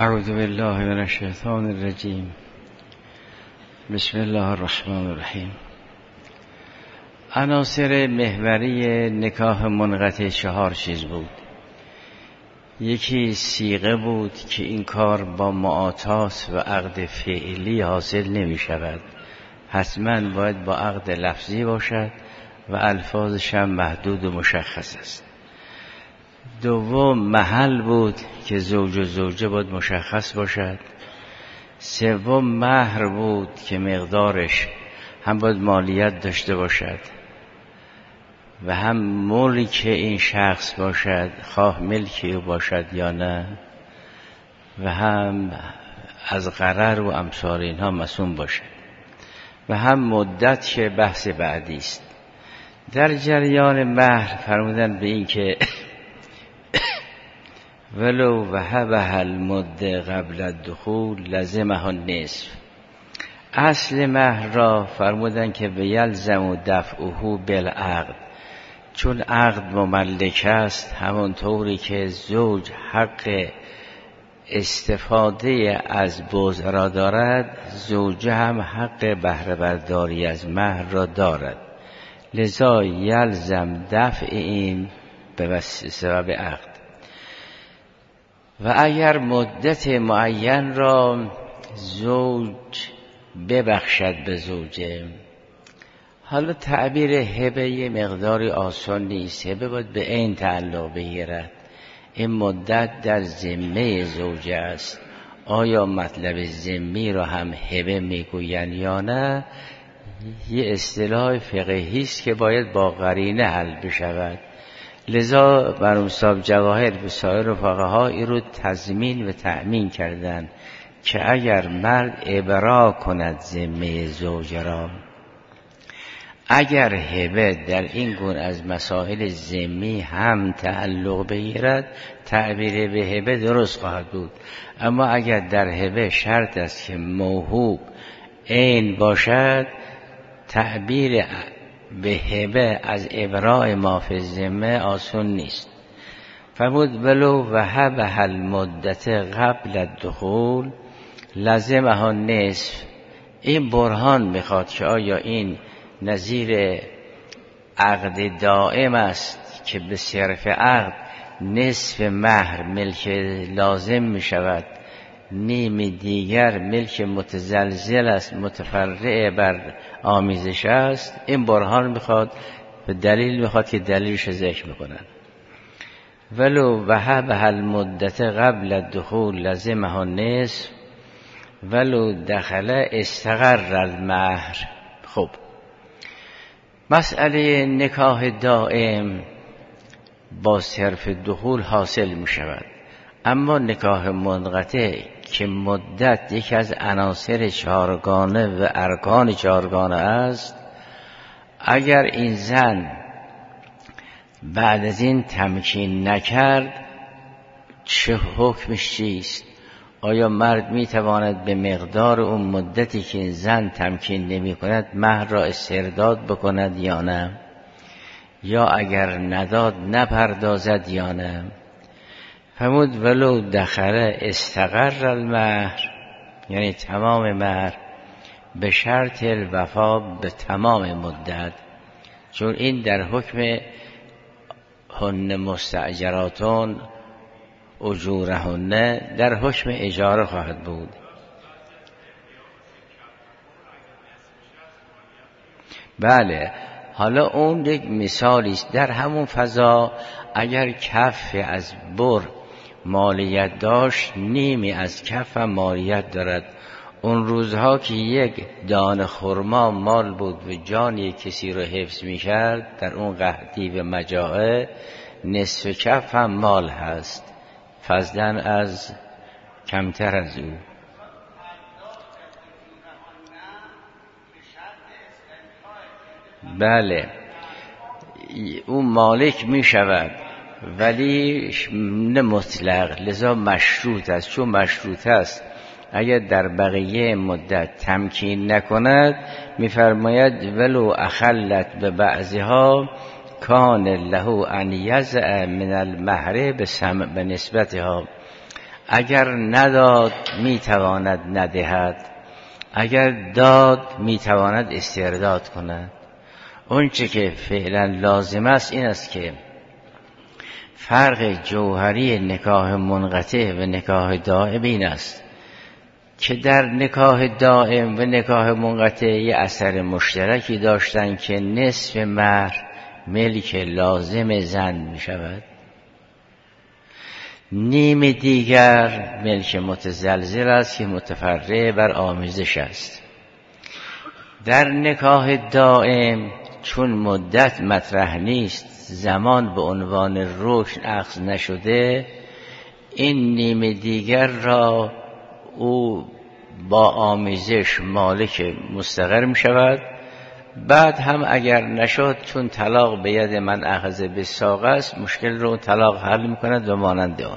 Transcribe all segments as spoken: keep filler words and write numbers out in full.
اعوذ بالله من الشیطان الرجیم. بسم الله الرحمن الرحیم. عناصر محوری نکاح منقطع چهار چیز بود. یکی صیغه بود که این کار با معاطات و عقد فعلی حاصل نمی شود، حتما باید با عقد لفظی باشد و الفاظش هم محدود و مشخص است. دوم محل بود که زوج و زوجه باید مشخص باشد. سوم مهر بود که مقدارش هم باید مالیت داشته باشد و هم ملک این شخص باشد، خواه ملکی او باشد یا نه، و هم از غرر و امثال اینها مسئول باشد، و هم مدت که بحث بعدی است. در جریان مهر فرمودن به این که ولو وهبها المده قبل الدخول لزمها النصف. اصل مهر را فرمودن که به یلزم دفعه بالعقد، چون عقد مملک است، همانطوری که زوج حق استفاده از بضع را دارد، زوجه هم حق بهره برداری از مهر را دارد، لذا یلزم دفع این به سبب عقد. و اگر مدت معین را زوج ببخشد به زوجه، حالا تعبیر هبه یه مقداری آسان نیست، هبه باید به عین تعلق بگیرد. این مدت در ذمه زوجه است. آیا مطلب ذمی را هم هبه میگوین یا نه؟ یه اصطلاح فقهی است که باید با قرینه حل بشود. لذا مرحوم صاحب جواهر به سایر فقها این رو تضمین و تأمین کردند که اگر مرد ابرا کند ذمه زوج را، اگر هبه در این گونه از مسائل ذمی هم تعلق بگیرد، تعبیر به هبه درست خواهد بود. اما اگر در هبه شرط است که موهوب عین باشد، تعبیر به هبه از ابراء ما فی الذمه آسان نیست. فرمود ولو وهبها المدت قبل الدخول لزمها النصف. این برهان میخواد که آیا این نظیر عقد دائم است که به صرف عقد نصف مهر ملک لازم میشود، نیم دیگر ملک متزلزل است، متفرع بر آمیزش است. این برهان میخواد و دلیل میخواد که دلیلش ذکر میکنن. ولو وهبها المدت قبل الدخول لزمها النصف ولو دخل استقر المهر. خب مسئله نکاح دائم با صرف دخول حاصل می شود، اما نکاح منقطع که مدت یکی از عناصر چهارگانه و ارکان چهارگانه است، اگر این زن بعد از این تمکین نکرد، چه حکمش چیست؟ آیا مرد می تواند به مقدار اون مدتی که این زن تمکین نمی کند مهر را استرداد بکند یا نه؟ یا اگر نداد نپردازد یا نه؟ فرمود ولو دخل استقر المهر، یعنی تمام مهر، به شرط الوفا به تمام مدت، چون این در حکم هن مستأجراتون اجورهن در حکم اجاره خواهد بود. بله، حالا اون یک مثالی است. در همون فضا اگر کف از بر مالیت داشت، نیمی از کف هم مالیت دارد. اون روزها که یک دانه خرما مال بود و جانی کسی رو حفظ می کرد، در اون قحطی و مجاعه نصف کف هم مال هست، فضلاً از کمتر از او. بله، اون مالک می شود ولی نه مطلق، لذا مشروط است. چون مشروط است اگر در بقیه مدت تمکین نکند، می‌فرماید ولو اخلت به بعضها کان له ان یزع من المهر به نسبتها. اگر نداد میتواند ندهد، اگر داد میتواند استرداد کند. اون چه که فعلا لازم است این است که فرق جوهری نکاح منقطع و نکاح دائم این است که در نکاح دائم و نکاح منقطع یه اثر مشترکی داشتن که نصف مهر ملک لازم زن می شود، نیم دیگر ملک متزلزل است که متفرع بر آمیزش است. در نکاح دائم چون مدت مطرح نیست، زمان به عنوان رکن اخذ نشده، این نیم دیگر را او با آمیزش مالک مستقر می شود. بعد هم اگر نشد، چون طلاق به ید من اخذ به ساق است، مشکل رو طلاق حل می کند و مانند آن.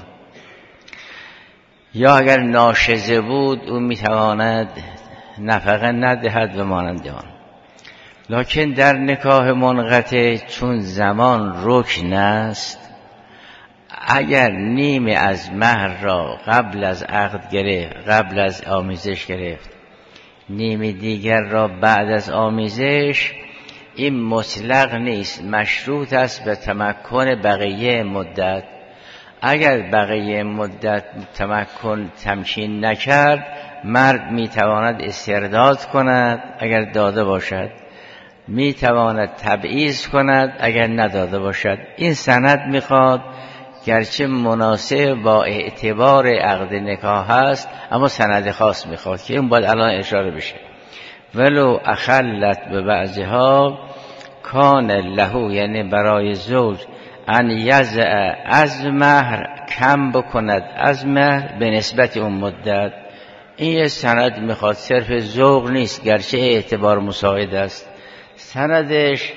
یا اگر ناشزه بود او می تواند نفقه ندهد و مانند آن. لکن در نکاح منقطع چون زمان رکن است، اگر نیم از مهر را قبل از عقد گرفت، قبل از آمیزش گرفت، نیم دیگر را بعد از آمیزش، این مطلق نیست، مشروط است به تمکن بقیه مدت. اگر بقیه مدت تمکن تمکین نکرد، مرد میتواند استرداد کند اگر داده باشد، میتواند تبعیض کند اگر نداده باشد. این سند میخواد، گرچه مناسب با اعتبار عقد نکاح هست، اما سند خاص میخواد که این باید الان اشاره بشه. ولو اخلت به بعضها کان له، یعنی برای زوج، ان یزع از مهر، کم بکند از مهر به نسبت اون مدت. این یه سند میخواد، صرف ذوق نیست، گرچه اعتبار مساعد است. سندش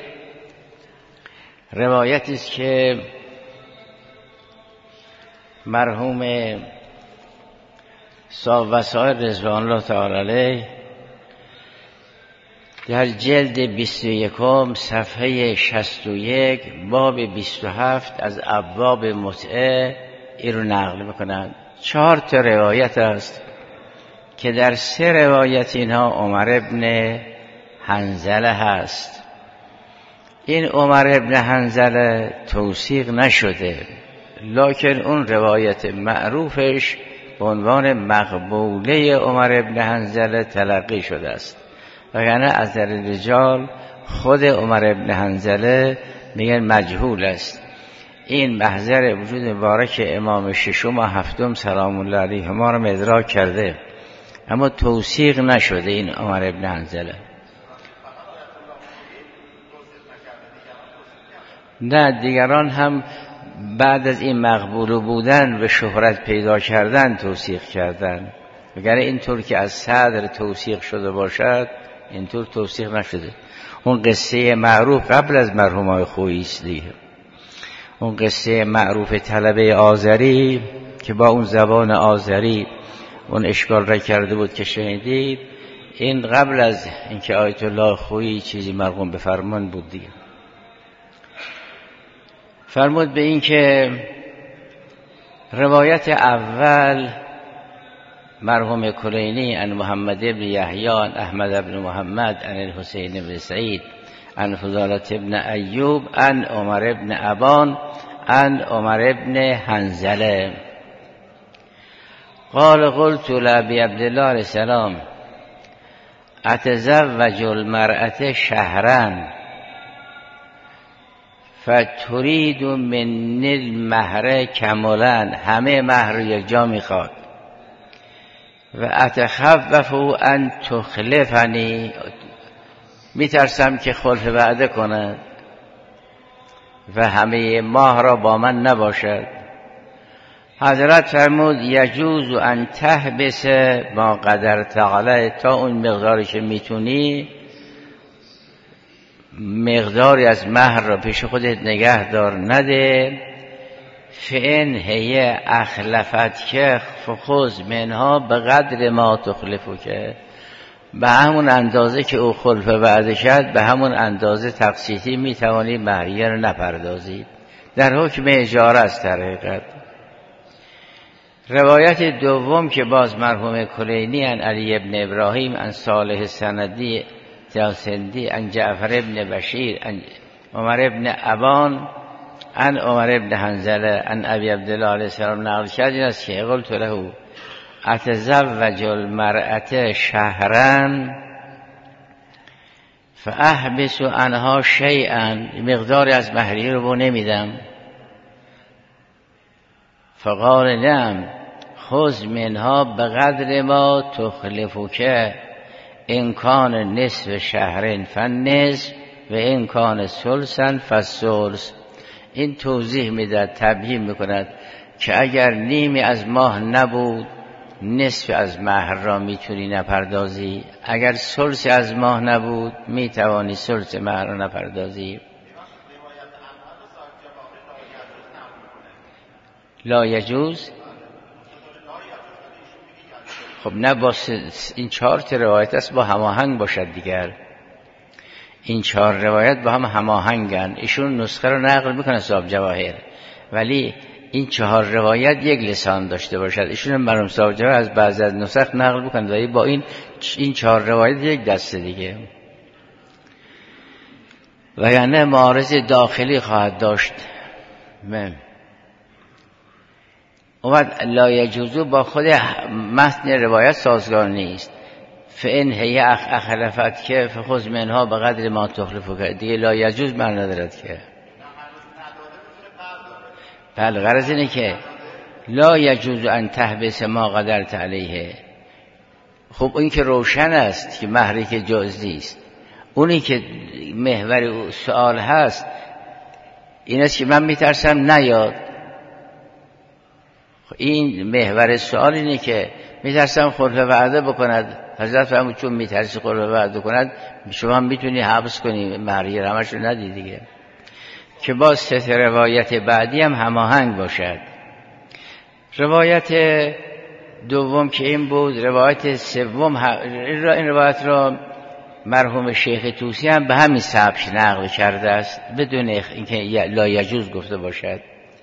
روایتی است که مرحوم صاحب وسائل رضوان الله تعالی علیه در جلد بیست و یکم صفحه شصت و یک باب بیست و هفت از ابواب متعه این رو نقل میکنند. چهار تا روایت است که در سه روایت اینها عمر ابن حنظله هست. این عمر ابن حنظله توثیق نشده، لکن اون روایت معروفش به عنوان مقبوله عمر ابن حنظله تلقی شده است. وگرنه از در رجال خود عمر ابن حنظله میگن مجهول است. این محضر وجود مبارک امام ششم و هفتم سلام الله علیه ما را ادراک کرده، اما توثیق نشده این عمر ابن حنظله. نه، دیگران هم بعد از این مقبول بودن و شهرت پیدا کردن توثیق کردن، وگرنه اینطور که از صدر توثیق شده باشد اینطور توثیق نشده. اون قصه معروف قبل از مرحوم خویی است دیگه، اون قصه معروف طلبه آذری که با اون زبان آذری اون اشکال را کرده بود که شنیدید، این قبل از اینکه آیت الله خویی چیزی مرقوم به فرمان بود دیگه. فرمود به این که روایت اول مرحوم کلینی عن محمد ابن یحیی عن احمد بن محمد عن الحسین بن سعید عن فضالة ابن ایوب عن عمر ابن ابان عن عمر ابن حنظله قال قلت لابی عبدالله علیه السلام اتزوج المرأة شهرا فترید من المهر کملا، همه مهر رو یک جا میخواد، و اتخوف ان تخلفنی، میترسم که خلف وعده کند و همه ماه را با من نباشد. حضرت فرمود یجوز ان تحبس ما قدرت علیه، تا اون مقداری که میتونی مقداری از مهر را پیش خودت نگه دار، نده. فئن هی اخلفت که فخذ منها به قدر ما تخلفو، که به همون اندازه که او خلف وعده شد به همون اندازه تقسیطی میتوانی مهریه را نپردازید. در حکم اجاره است در حقیقت. روایت دوم که باز مرحوم کلینی عن علی ابن ابراهیم عن صالح سندی جاسندی عن جعفر ابن بشیر عن عمر ابن ابان عن عمر ابن حنظله عن ابی عبدالله علیه السلام نقل کرد این است که قلت له اتزوج المرأة شهرا فاحبس عنها شیئا، مقداری از مهریه رو نمیدم. فقال نعم خذ منها بقدر ما تخلفک ان کان نصف شهر فالنصف و ان کان ثلثا فالثلث. این توضیح میداد، تبیین میکند که اگر نیمی از ماه نبود نصف از مهر را میتونی نپردازی، اگر ثلث از ماه نبود میتوانی ثلث مهر را نپردازی. لا یجوز. خب نه، با این چهار تا روایت است با هماهنگ باشد دیگر. این چهار روایت با هم هماهنگن. ایشون نسخه رو نقل میکنه صاحب جواهر، ولی این چهار روایت یک لسان داشته باشد. ایشون مرحوم صاحب جواهر از بعضی از نسخ نقل میکنه ولی با این این چهار روایت یک دسته دیگه، و یعنی معارض داخلی خواهد داشت. من اومد لا یجوزو با خود متن روایت سازگار نیست. فان هی اخ اخلفت که فخذ منها بقدر ما تخلفک، دیگه لا یجوز معنی ندارد که. بله، غرض اینه که لا یجوز ان تحبس ما قدرت علیه. خب این که روشن است که مهری که جایز نیست. اونی که محور سوال هست این است که من میترسم نیاد. این محور سوال اینه که میترسم خلف وعده بکند. حضرت فرمود چون میترسی خلف وعده کند شما هم میتونی حبس کنی مهریه همش رو ندی دیگه. که باز سه روایت بعدی هم هماهنگ باشد. روایت دوم که این بود، روایت سوم این روایت را مرحوم شیخ طوسی هم به همین سبک نقل کرده است بدون اینکه لا یجوز گفته باشد.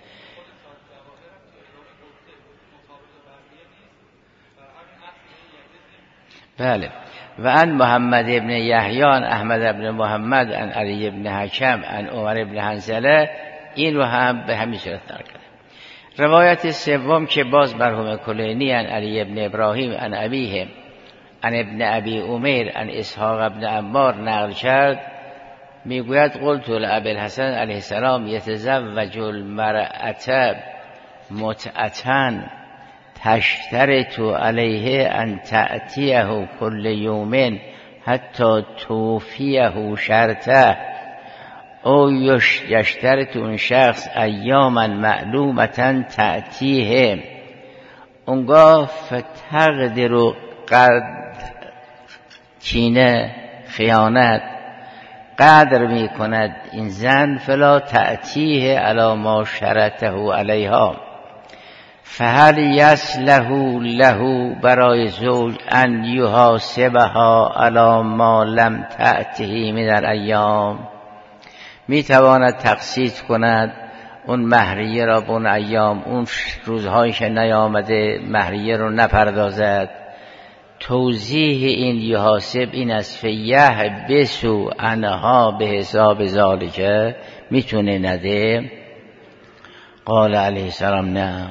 بله. و ان محمد ابن یحیی عن احمد ابن محمد عن علی ابن حکم عن عمر ابن حنظله، این رو هم به همین صورت نقل کرده. روایت سوم که باز مرحوم کلینی عن علی ابن ابراهیم عن ابیه عن ابن ابی عمیر عن اسحاق ابن عمار نقل کرد، میگوید قلت لابی الحسن علیه السلام یتزوج المرأة متعة تشترط علیه ان تأتیه کل یوم حتی توفیه شرطه او یشترط اون شخص ایاما معلومتا تأتیه. اونگاه فتقدر و قد کینه خیانت قدر می کند این زن فلا تأتیه علی ما شرطه علیها. فهل یصلح له برای زوج ان یحاسبها علی ما لم تأته من الایام، می تواند تقسیط کند اون مهریه را به اون ایام، اون روزهایی که نیامده مهریه رو نپردازد. توضیح این یحاسب این است فیه بسو انها به حساب ذالکه، میتونه نده. قال علیه السلام نه.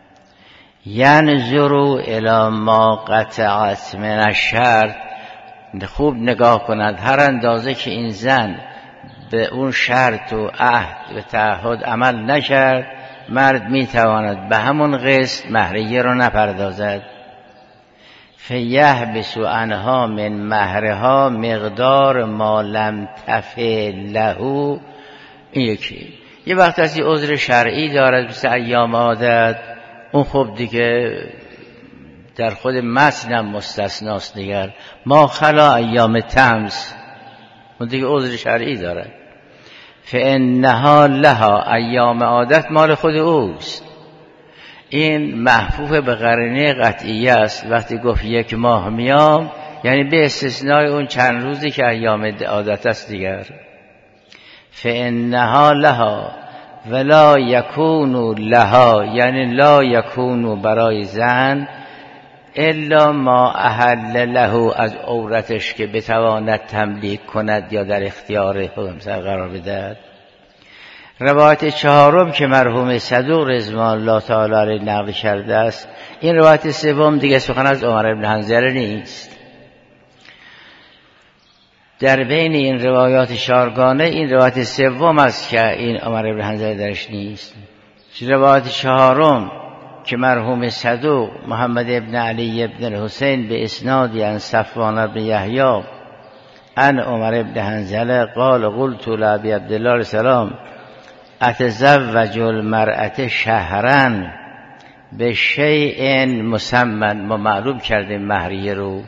ینظروا الی ما قطعت من الشرط، خوب نگاه کند هر اندازه که این زن به اون شرط و عهد و تعهد عمل نکرد مرد میتواند به همون قسط مهریه رو نپردازد. فیحبس عنها من مهرها مقدار ما لم تفعل له. این یکی. یه وقت از این عذر شرعی دارد مثل ایام عادت، اون خب دیگه در خود متنم مستثناست دیگر. ما خلا ایام تمس، اون دیگه عذر شرعی دارد. فانها لها، ایام عادت مال خود اوست. این محفوف به قرینه قطعیه است. وقتی گفت یک ماه میام یعنی به استثنای اون چند روزی که ایام عادت است دیگر. فانها لها ولا یکون لها، یعنی لا یکون برای زن الا ما احل له از عورتش که بتواند تملیک کند یا در اختیار همسر قرار بدهد. روایت چهارم که مرحوم صدوق رضوان الله تعالی علیه نقل کرده است، این روایت سوم دیگه سخن از عمر بن حنظله نیست. در بین این روایات چهارگانه این روایت سوم است که این عمر بن حنظله درش نیست. روایت چهارم که مرحوم صدوق محمد ابن علی ابن حسین به اسنادی عن صفوان بن یحیی عن عمر ابن حنظله قال قلت لابی عبدالله السلام اتزوج المرأة شهرا به شیء مسمى، ما معلوم کردیم مهریه رو،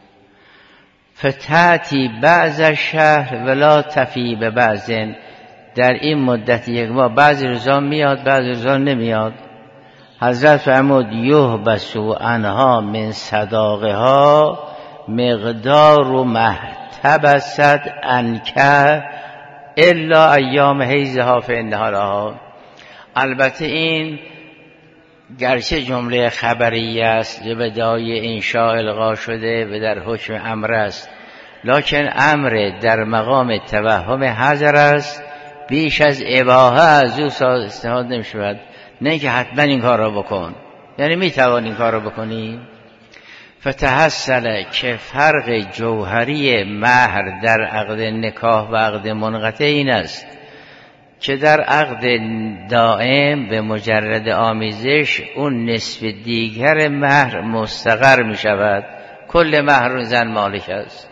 فتاتی بعض شهر ولا تفی به بعض، در این مدت یک ماه بعضی روزا میاد بعضی روزا نمیاد. حضرت فرمود یحبسو عنها من صداقها مقدار محتبست عنک الا ایام حیضها فانها لها. البته این گرچه جمله خبریه است بدای انشاء الغا شده و در حکم امر است، لکن امر در مقام توهم حذر است، بیش از اباحه از او استفاده نمی شود. نه که حتما این کار را بکن، یعنی می توان این کار را بکنی. فتحصل که فرق جوهری مهر در عقد نکاح و عقد منقطع این است که در عقد دائم به مجرد آمیزش اون نصف دیگر مهر مستقر می شود، کل مهر زن مالک است.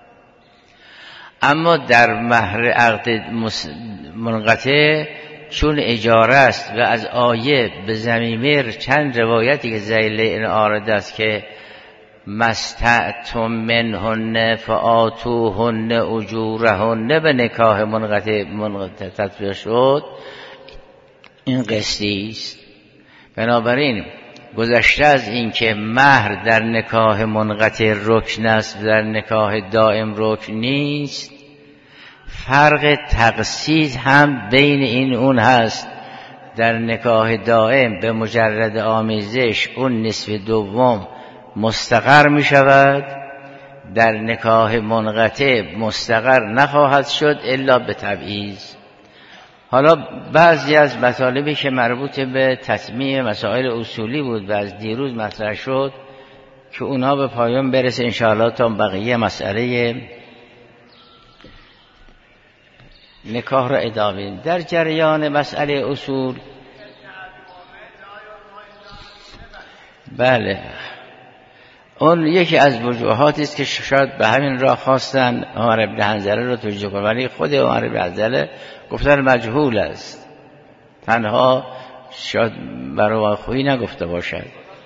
اما در مهر عقد منقطع چون اجاره است و از آیه به ضمیر چند روایتی که ذیل این آرد است که مستعتم منهن فآتوهن اجورهن به نکاح منقطع منقطع تطبیق شد، این قصدی است. بنابراین گذشته از این که مهر در نکاح منقطع رکن است و در نکاح دائم رکن نیست، فرق تقسیط هم بین این اون هست. در نکاح دائم به مجرد آمیزش اون نصف دوم مستقر می شود، در نکاح منقطع مستقر نخواهد شد الا به تبعیض. حالا بعضی از مطالبی که مربوط به تطمیع مسائل اصولی بود و از دیروز مطرح شد که اونا به پایان برسه انشاءالله تا بقیه مسئله نکاح را ادامه. در جریان مسئله اصول بله اون یکی از وجوهاتی است که شاید به همین راه خواستن عمر بن حنظله رو توجیه کنند، ولی خود عمر بن حنظله گفتن مجهول است، تنها شاید برای خویی نگفته باشد.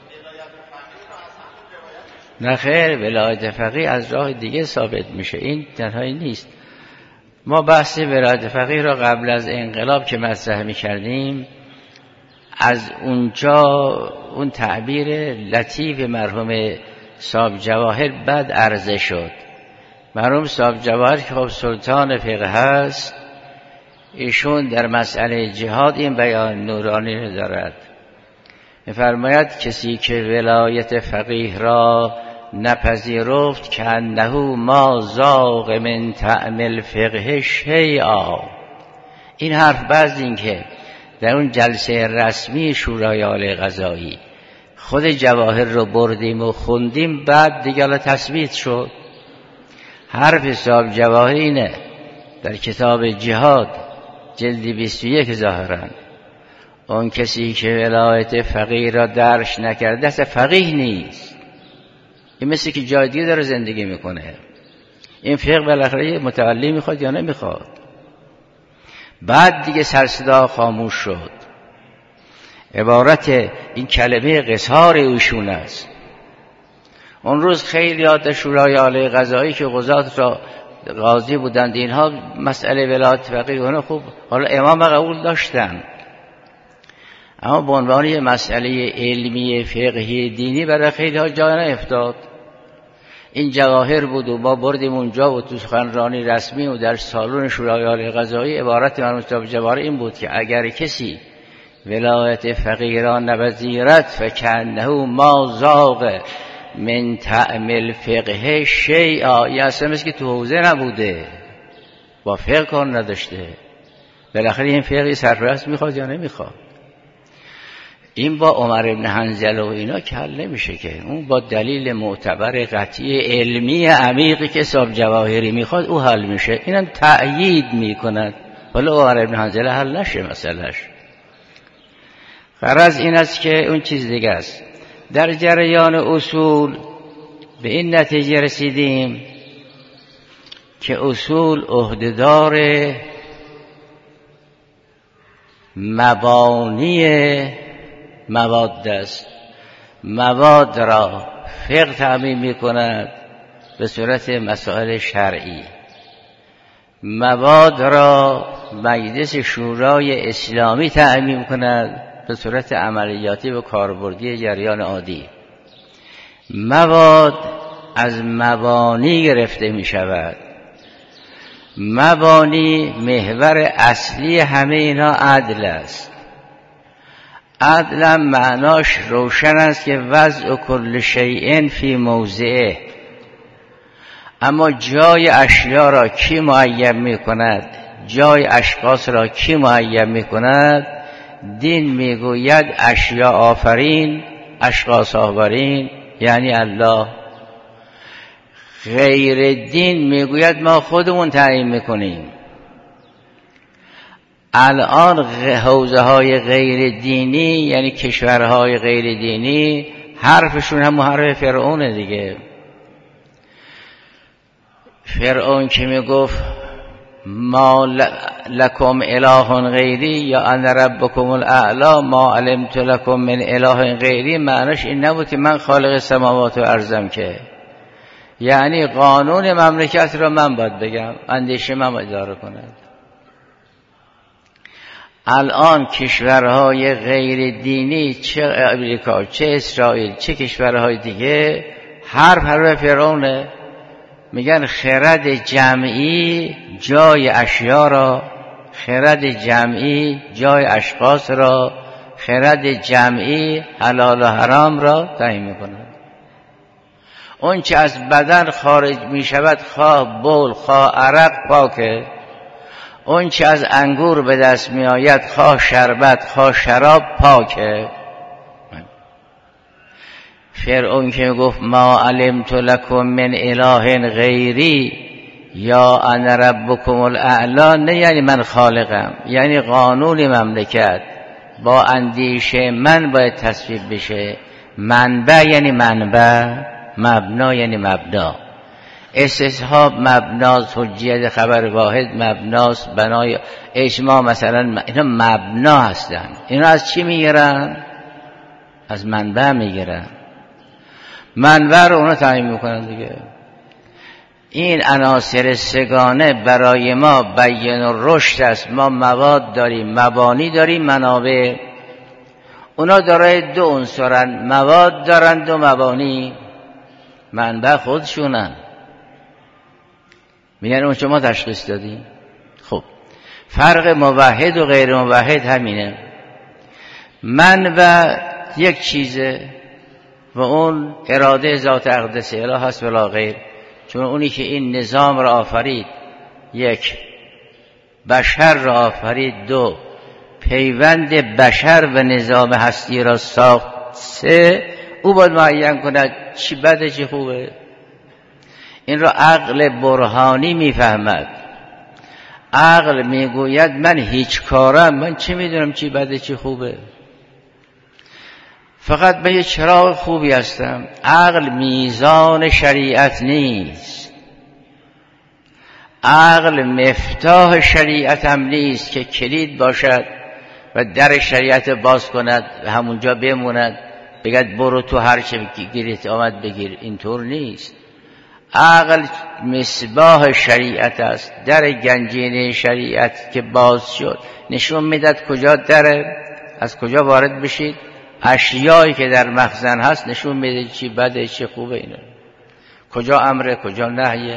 نه خیر، ولایت فقیه از راه دیگه ثابت میشه، این تنهایی نیست. ما بحث ولایت فقیه را قبل از انقلاب که مطرح می‌کردیم از اونجا اون تعبیر لطیف مرحوم صاحب جواهر بعد عرضه شد. مرحوم صاحب جواهر که خب سلطان فقه هست، ایشون در مسئله جهاد این بیان نورانی رو دارد، می‌فرماید کسی که ولایت فقیه را نپذیرفت که انه ما ذاق من طعم الفقه شیئا. این حرف بعض این که در اون جلسه رسمی شورای عالی قضایی خود جواهر رو بردیم و خوندیم، بعد دیگه تثبیت شد. حرف صاحب جواهر اینه در کتاب جهاد جلد بیست و یک ظاهرا، اون کسی که ولایت فقیه را درش نکرده است فقیه نیست. این مثل که جای دیگه داره زندگی میکنه. این فقه بالاخره متعلی میخواد یا نمیخواد. بعد دیگه سرصدا خاموش شد. عبارت این کلمه قصار ایشون است. اون روز خیلی یاد شورای عالی قضایی که قضات را قاضی بودند، اینها مسئله ولایت فقیه اونها خوب حالا امام قبول داشتن، اما به عنوان یه مسئله علمی فقهی دینی برای خیلی ها جای نیفتاد. این جواهر بود و ما بردیم اونجا و تو سخنرانی رسمی و در سالن شورای عالی قضایی عبارت مرحوم مصطفی جواهری این بود که اگر کسی ولایت فقیران نپذیرد فکأنه ما ذاق من طعم الفقه شیئا، یا اصلا مثل که تو حوزه نبوده، با فقه کار نداشته. بالاخره این فقهی سرپرست میخواد یا نمیخواد؟ این با عمر بن حنظله و اینا که حل نمیشه که. اون با دلیل معتبر قطعی علمی عمیقی که صاحب جواهری میخواد او حل میشه. اینم تأیید میکند، ولی عمر بن حنظله حل نشه مسئلهش. غرض این است که اون چیز دیگه است. در جریان اصول به این نتیجه رسیدیم که اصول عهدهدار مبانی مواد است. مواد را فقه تعمیم می کند به صورت مسائل شرعی، مواد را مجلس شورای اسلامی تعمیم کند به صورت عملیاتی و کاربردی جریان عادی. مواد از مبانی گرفته می شود. مبانی محور اصلی همه اینا عدل است. عدل معناش روشن است که وضع کل شیء فی موضعه، اما جای اشیا را کی معین می کند، جای اشخاص را کی معین می کند؟ دین می گوید اشیا آفرین، اشخاص آفرین، یعنی الله. غیر دین می گوید ما خودمون تعیین می کنیم. الان حوزه های غیر دینی یعنی کشورهای غیر دینی حرفشون هم حرف فرعون دیگه. فرعون که می گفت ما لکم اله غیری یا انا ربکم الاعلی ما علمت لکم من اله غیری، معناش این نبود که من خالق سماوات و ارضم، که یعنی قانون مملکت را من باید بگم، اندیشه من اداره کند. الان کشورهای غیر دینی، چه امریکا چه اسرائیل چه کشورهای دیگه، حرف حرف فرعونه. میگن خرد جمعی جای اشیا را، خرد جمعی جای اشخاص را، خرد جمعی حلال و حرام را تعیین میکنند. اون چه از بدن خارج میشود، خواه بول خواه عرق، پاکه. اون چه از انگور به دست می آید، خواه شربت خواه شراب، پاکه. فرعون که گفت ما علمت لکم من اله غیری یا انا ربکم الاعلی، نه یعنی من خالقم، یعنی قانون مملکت با اندیشه من باید تصویب بشه. منبع یعنی منبع، مبنا یعنی مبنا. استصحاب مبناست، حجیت خبر واحد مبناست، بنای اجماع مثلا، اینا مبنا هستن. اینا از چی میگیرن؟ از منبع میگیرن. منبع رو اونا تعیین میکنن دیگه. این عناصر سگانه برای ما بیان و رشد است. ما مواد داریم، مبانی داریم، منابع. اونا دارای دو عنصرن، مواد دارند و مبانی. منبع خودشونن. میگن اون شما تشخیص دادیم. خب فرق موحد و غیر موحد همینه. منبع یک چیزه و اون اراده ذات اقدس اله هست ولا غیر. چون اونی که این نظام را آفرید، یک، بشر را آفرید، دو، پیوند بشر و نظام هستی را ساخت، سه، او باید معین کند چی بده چی خوبه. این را عقل برهانی میفهمد. عقل میگوید من هیچ کارم، من چی میدونم چی بده چی خوبه، فقط به یه چراغ خوبی هستم. عقل میزان شریعت نیست، عقل مفتاح شریعت هم نیست که کلید باشد و در شریعت باز کند و همونجا بموند بگد برو تو هر چه گیرت آمد بگیر. اینطور نیست. عقل مصباح شریعت است. در گنجینه شریعت که باز شد نشون میداد کجا دره، از کجا وارد بشید. اشیایی که در مخزن هست نشون میده چی بده چی خوبه. اینا کجا امره کجا نهیه.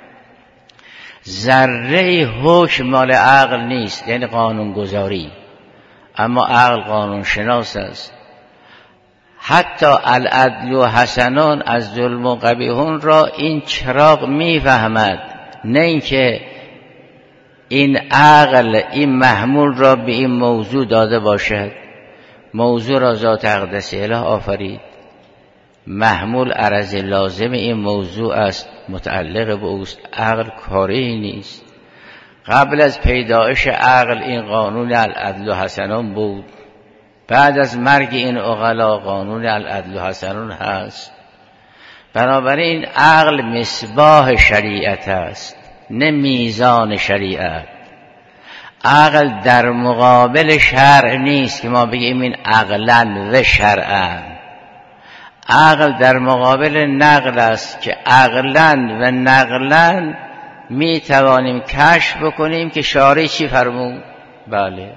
ذره حکم مال عقل نیست، یعنی قانون گذاری، اما عقل قانون شناس است. حتی العدل و حسنان از ظلم و قبیحون را این چراغ میفهمد، نه اینکه این عقل این محمول را به این موضوع داده باشد. موضوع را ذات اقدس اله آفرید، محمول عرض لازم این موضوع است، متعلق به اوست. عقل کاری نیست. قبل از پیدایش عقل این قانون العدل و حسنان بود، بعد از مرگ این عقلا قانون العدل و حسنان هست. بنابراین عقل مصباح شریعت است، نه میزان شریعت. عقل در مقابل شرع نیست که ما بگیم این عقلن و شرعن. عقل در مقابل نقل است که عقلن و نقلن می توانیم کشف بکنیم که شارع چی فرمود. بله،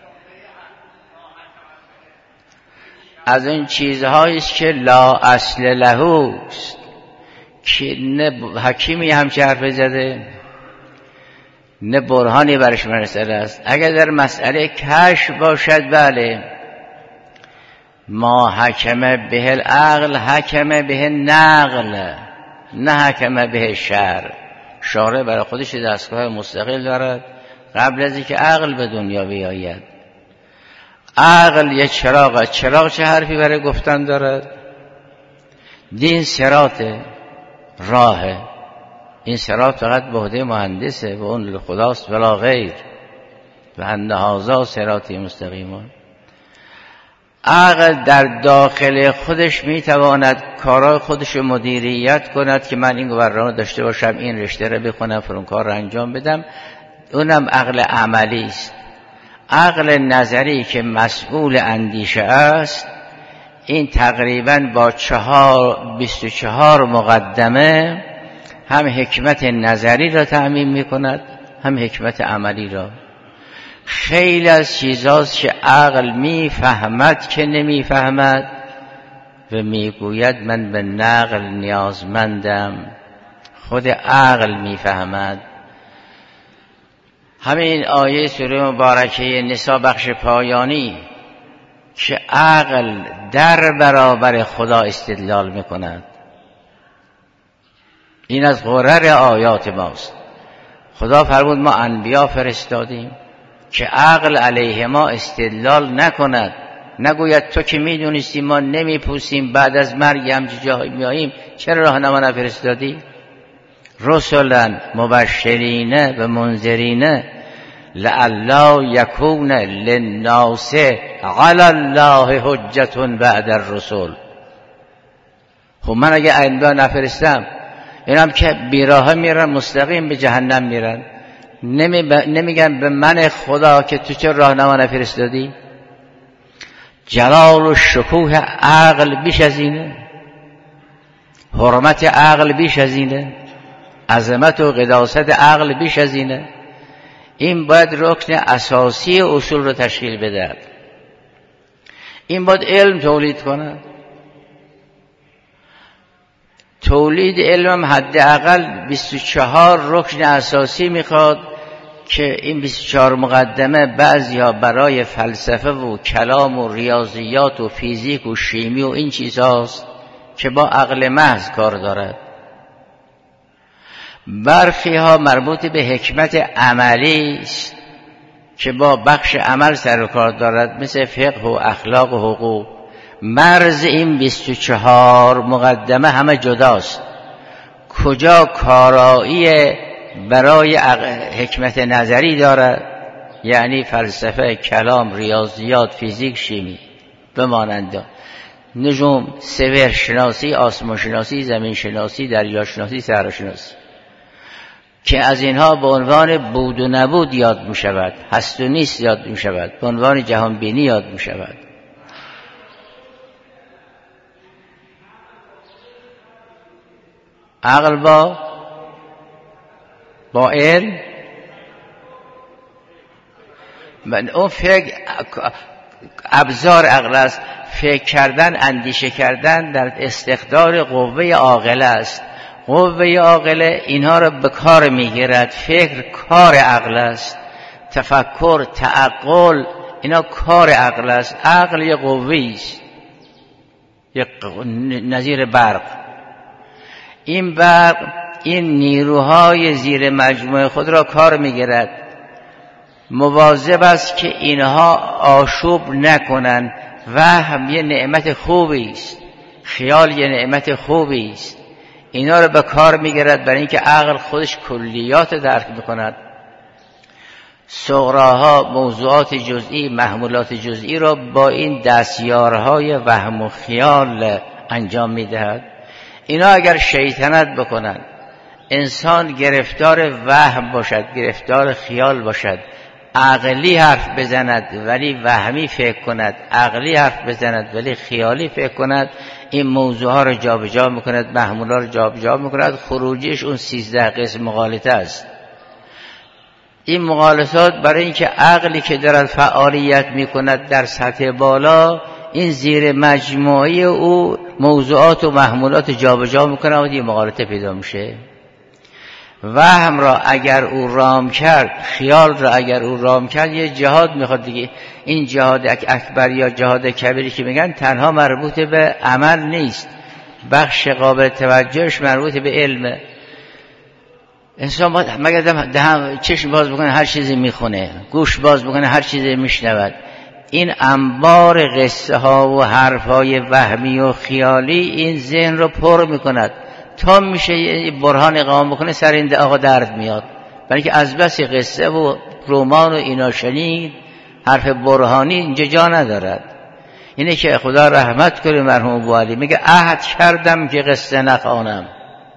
از این چیزهایی است که لا اصل لهوست، که نه حکیمی همچه حرف زده نه برهانی برش مسئله است. اگر در مسئله کشف باشد، بله، ما حکم به العقل حکم به نقل، نه حکم به شرع. شارع برای خودش دستگاه مستقل دارد قبل از اینکه عقل به دنیا بیاید. عقل یه چراغ، چراغ چه حرفی برای گفتن دارد؟ دین صراط، راهه. این صراط فقط به عهده مهندسه و اون خداست ولا غیر. و ان هذا صراطی مستقیما. عقل در داخل خودش میتواند کارهای خودش رو مدیریت کند که من این گوهران داشته باشم، این رشته رو بخونم، فلان کار رو انجام بدم. اونم عقل عملی است. عقل نظری که مسئول اندیشه است، این تقریبا با چهار بیست و چهار مقدمه هم حکمت نظری را تأمین می کند، هم حکمت عملی را. خیلی از چیزاست که عقل می فهمد که نمی فهمد و می گوید من به نقل نیازمندم. خود عقل می فهمد. همین آیه سوره مبارکه نساء بخش پایانی که عقل در برابر خدا استدلال می کند، این از غرر آیات ماست. خدا فرمود ما انبیا فرستادیم که عقل علیه ما استدلال نکند، نگوید تو که میدونستی ما نمیپوسیم، بعد از مرگ همچه جایی میاییم، چرا راهنما نفرستادی؟ رسلا مبشرین و منذرین لعلی یکون للناس علی الله حجة بعد الرسل. خب من اگه انبیا نفرستم، اینم که بیراه میرن مستقیم به جهنم میرن، نمی ب... نمیگن به من خدا که تو چه راهنما نفرستادی؟ جلال و شکوه عقل بیش از اینه، حرمت عقل بیش از اینه، عظمت و قداست عقل بیش از اینه. این باید رکن اساسی اصول رو تشکیل بده. این باید علم تولید کنه. تولید علم حداقل بیست و چهار رکن اساسی میخواد که این بیست و چهار مقدمه بعضیا برای فلسفه و کلام و ریاضیات و فیزیک و شیمی و این چیزهاست که با عقل محض کار دارد. برخی ها مربوط به حکمت عملی است که با بخش عمل سر و کار دارد، مثل فقه و اخلاق و حقوق. مرز این بیست و چهار مقدمه همه جداست. کجا کارایی برای حکمت نظری دارد، یعنی فلسفه، کلام، ریاضیات، فیزیک، شیمی بمانند نجوم، سویر شناسی، آسمان شناسی، زمین شناسی، دریا شناسی، صحرا شناسی، که از اینها به عنوان بود و نبود یاد می شود، هست و نیست یاد می شود، به عنوان جهان بینی یاد می شود. عقل با با علم، من اون فکر ابزار عقل است. فکر کردن، اندیشه کردن در استخدار قوه عاقله است. قوه عاقله اینها را به کار میگیرد. فکر کار عقل است، تفکر، تعقل، اینا کار عقل است. عقل یه قوه‌ای است، یه نظیر برق. این برق این نیروهای زیر مجموعه خود را کار میگیرد، مواظب است که اینها آشوب نکنند. وهم یه نعمت خوبی است، خیال یه نعمت خوبی است. اینا رو به کار میگیرد برای اینکه عقل خودش کلیات درک میکند. صغراها، موضوعات جزئی، محمولات جزئی را با این دستیارهای وهم و خیال انجام میدهد. اینا اگر شیطنت بکنند، انسان گرفتار وهم باشد، گرفتار خیال باشد، عقلی حرف بزند ولی وهمی فکر کند، عقلی حرف بزند ولی خیالی فکر کند، این موضوع ها رو جابجا میکند، محمول ها رو جابجا میکند. خروجیش اون سیزده قسم مغالطه است. این مغالطات برای اینکه عقلی که دارد فعالیت میکند در سطح بالا، این زیر مجموعه او موضوعات و محمولات جابجا میکنه و این مغالطه پیدا میشه. وهم را اگر او رام کرد، خیال را اگر او رام کرد، یه جهاد میخواد دیگه. این جهاد اکبر یا جهاد کبیری که میگن تنها مربوط به عمل نیست، بخش قابل توجهش مربوط به علم. انسان باید مگر دهم چشم باز بکنه هر چیزی میخونه، گوش باز بکنه هر چیزی میشنود. این انبار قصه ها و حرف های وهمی و خیالی این ذهن رو پر میکند تا میشه برهان اقامه بکنه، سر این آقا درد میاد. برای که از بس قصه و رمان و اینا شنید، حرف برهانی اینجا جا ندارد. اینه که خدا رحمت کنه مرحوم ابوعلی میگه عهد کردم که قصه نخوانم.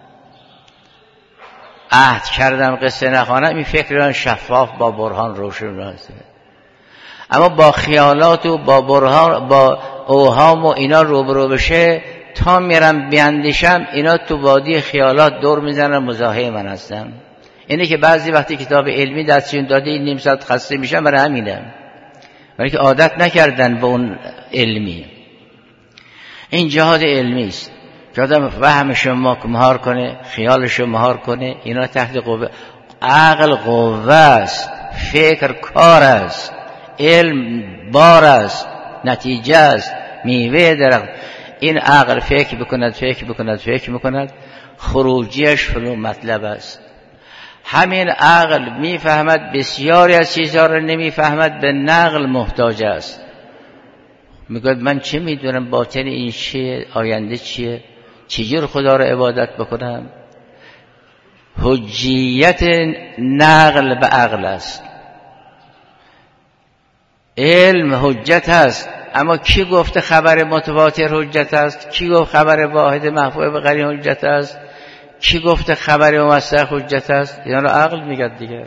عهد کردم قصه نخوانم، این فکر شفاف با برهان روشن راست. اما با خیالات و با برهان با اوهام و اینا روبرو بشه، تا میرم بیاندیشم اینا تو وادی خیالات دور میزنن، مزاحم من هستن. اینه که بعضی وقتی کتاب علمی دستشون داده این نیم ساعت خسته میشن، برای همینه، برای که عادت نکردن به اون علمی. این جهاد علمی است که آدم وهمش رو مهار کنه، خیالش رو مهار کنه. اینا تحت قوه عقل قوه است، فکر کار است، علم بار است، نتیجه است، میوه درخت. این عقل فکر بکند فکر بکند فکر بکند، خروجیش فلان مطلب است. همین عقل میفهمد بسیاری از چیزها را نمیفهمد، به نقل محتاج است. میگه من چه میدونم باطن این چیه، آینده چیه، چجور خدا را عبادت بکنم. حجیت نقل به عقل است. علم حجت است، اما کی گفته خبر متواتر حجت است؟ کی گفت خبر واحد محفوظ به قرین حجت است؟ کی گفته خبر موثق حجت است؟ اینا رو عقل میگه دیگه.